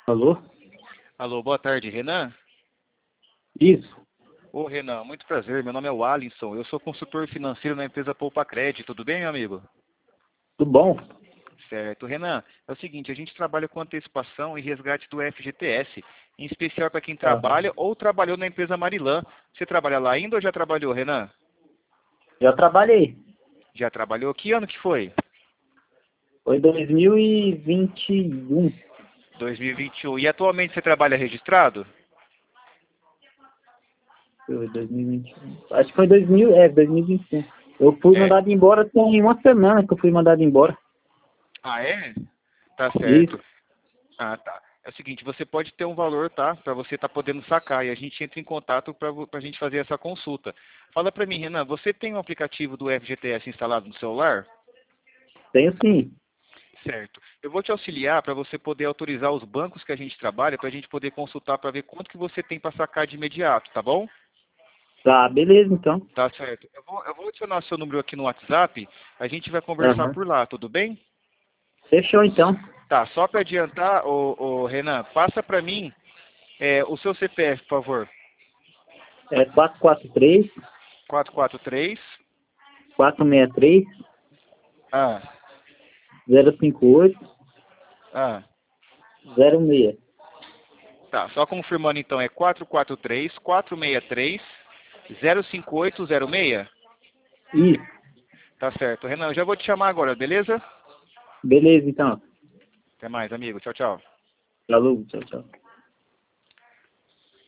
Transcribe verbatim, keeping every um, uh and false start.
Alô? Alô, boa tarde, Renan? Isso. Ô, Renan, muito prazer. Meu nome é o Alisson. Eu sou consultor financeiro na empresa Poupa Crédito. Tudo bem, meu amigo? Tudo bom? Certo. Renan, é o seguinte, a gente trabalha com antecipação e resgate do F G T S, em especial para quem Aham. trabalha ou trabalhou na empresa Marilã. Você trabalha lá ainda ou já trabalhou, Renan? Já trabalhei. Já trabalhou? Que ano que foi? Foi dois mil e vinte e um. dois mil e vinte e um. E vinte e um. E atualmente você trabalha registrado? Foi dois mil e vinte e um. Acho que foi dois mil, é, dois mil e vinte e um. Eu fui É. mandado embora tem uma semana que eu fui mandado embora. Ah, é? Tá Isso. certo. Ah, tá. É o seguinte, você pode ter um valor, tá? Para você estar podendo sacar. E a gente entra em contato para a gente fazer essa consulta. Fala para mim, Renan, você tem um aplicativo do F G T S instalado no celular? Tenho sim. Certo. Eu vou te auxiliar para você poder autorizar os bancos que a gente trabalha, para a gente poder consultar para ver quanto que você tem para sacar de imediato, tá bom? Tá, beleza então. Tá certo. Eu vou, eu vou adicionar seu número aqui no WhatsApp, a gente vai conversar Aham. por lá, tudo bem? Fechou então. Tá, só para adiantar, ô, ô, Renan, passa para mim é, o seu C P F, por favor. É quatro quatro três, quatro quatro três. quatro seis três, Ah, zero cinco oito, ah. zero seis. Tá, só confirmando então, é quatro quatro três, quatro seis três, zero cinco oito zero seis? Isso. Tá certo. Renan, eu já vou te chamar agora, beleza? Beleza então. Até mais, amigo. Tchau, tchau. Falou, tchau, tchau.